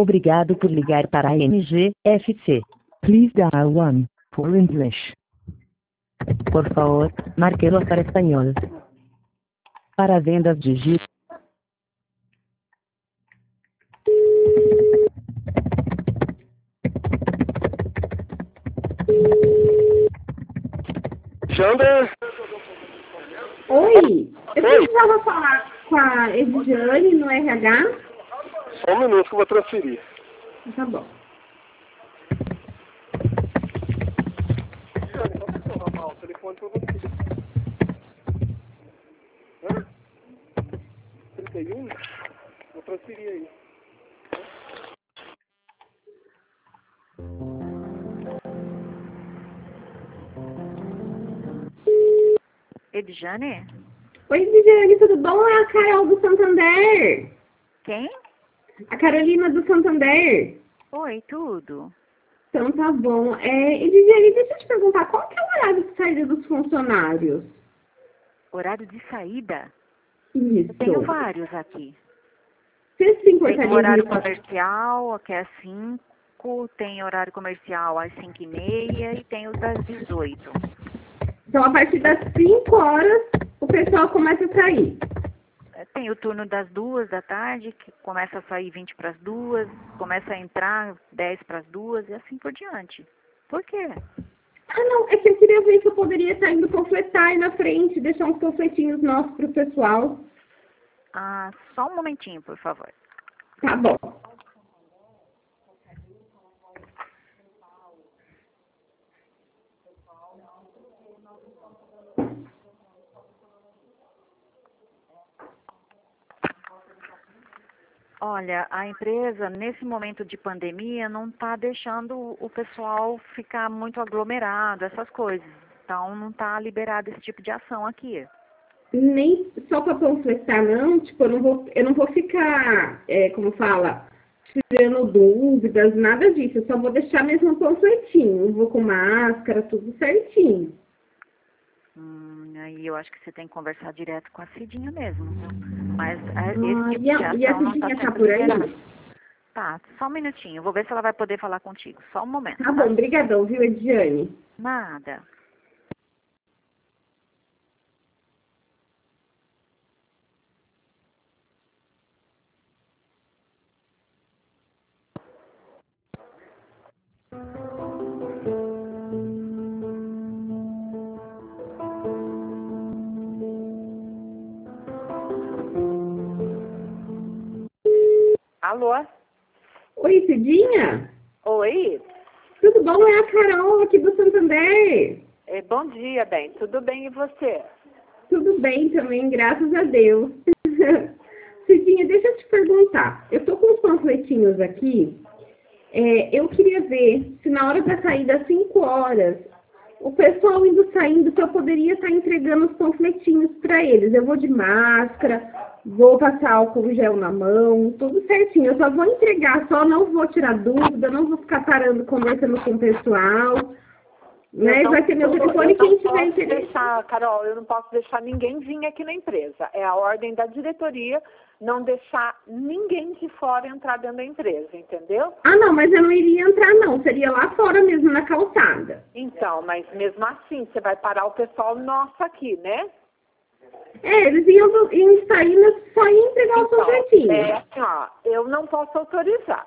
Obrigado por ligar para a NGFC. Please dial 1 for English. Por favor, marque 2 para espanhol. Para vendas digite. Jander? Oi, eu Oi. precisava falar com a Ediane no RH? Só um minuto que eu vou transferir. Tá bom. O telefone pra você. Hã? 31? Vou transferir aí. Edjane? Oi, Ediane, tudo bom? É a Carol do Santander. Quem? A Carolina do Santander. Oi, tudo. Então tá bom. Ediane, deixa eu te perguntar, qual que é o horário de saída dos funcionários? Horário de saída? Isso. Eu tenho vários aqui. Você se Tem importaria um horário de me passar? comercial, que é às 5, tem horário comercial às 5h30 e tem os das 18. Então, a partir das 5 horas, o pessoal começa a sair. Tem o turno das 2 da tarde, que começa a sair 20 para as 2, começa a entrar 10 para as 2 e assim por diante. Por quê? Ah, não, é que eu queria ver se eu poderia estar indo panfletar aí na frente, deixar uns panfletinhos nossos pro pessoal. Ah, só um momentinho, por favor. Tá bom. Olha, a empresa, nesse momento de pandemia, não está deixando o pessoal ficar muito aglomerado, essas coisas. Então, não está liberado esse tipo de ação aqui. Nem só para panfletar, não, tipo, eu não vou ficar, como fala, tirando dúvidas, nada disso. Eu só vou deixar mesmo um panfletinho. Eu vou com máscara, tudo certinho. Aí eu acho que você tem que conversar direto com a Cidinha mesmo. Mas esse tipo E a, de e a ação não está Cidinha tá sendo por aí? liberada. Tá, só um minutinho. Eu vou ver se ela vai poder falar contigo. Só um momento, Tá tá? bom, brigadão, viu, Ediane? Nada. Alô? Oi, Cidinha? Oi? Tudo bom? É a Carol aqui do Santander. Bom dia, bem. Tudo bem e você? Tudo bem também, graças a Deus. Cidinha, deixa eu te perguntar. Eu tô com uns panfletinhos aqui. Eu queria ver se na hora da saída, às 5 horas, o pessoal indo saindo, se eu poderia estar entregando os panfletinhos para eles. Eu vou de máscara, vou passar álcool gel na mão, tudo certinho. Eu só vou entregar, só não vou tirar dúvida, não vou ficar parando, conversando com o pessoal. Né? Vai ter meu telefone quem tiver interesse. Carol, eu não posso deixar ninguém vir aqui na empresa. É a ordem da diretoria não deixar ninguém de fora entrar dentro da empresa, entendeu? Ah, não, mas eu não iria entrar, não. Seria lá fora mesmo, na calçada. Então, mas mesmo assim, você vai parar o pessoal nosso aqui, né? Eles iam sair, mas só iam entregar o panfletinho. Assim, ó, eu não posso autorizar,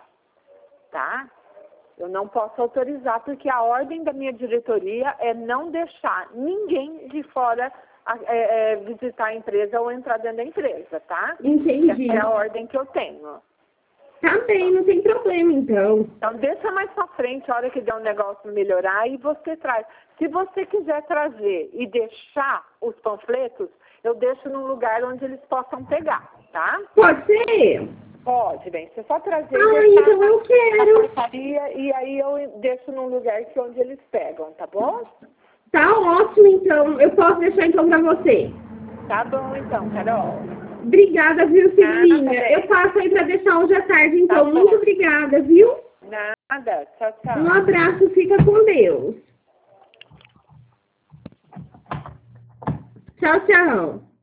tá? Eu não posso autorizar, porque a ordem da minha diretoria é não deixar ninguém de fora visitar a empresa ou entrar dentro da empresa, tá? Entendi. Essa é a ordem que eu tenho. Tá bem, não tem problema, então. Então, deixa mais pra frente, a hora que der um negócio melhorar, e você traz. Se você quiser trazer e deixar os panfletos, eu deixo num lugar onde eles possam pegar, tá? Pode ser? Pode, bem. Você só trazer Ah, então eu na quero. portaria e aí eu deixo num lugar onde eles pegam, tá bom? Tá ótimo, então. Eu posso deixar, então, pra você. Tá bom, então, Carol. Obrigada, viu, Cidinha? Nada, Eu passo aí pra deixar hoje à tarde, então. Tá bom. Muito obrigada, viu? Nada. Tchau, tchau. Um abraço, fica com Deus. Tchau, tchau.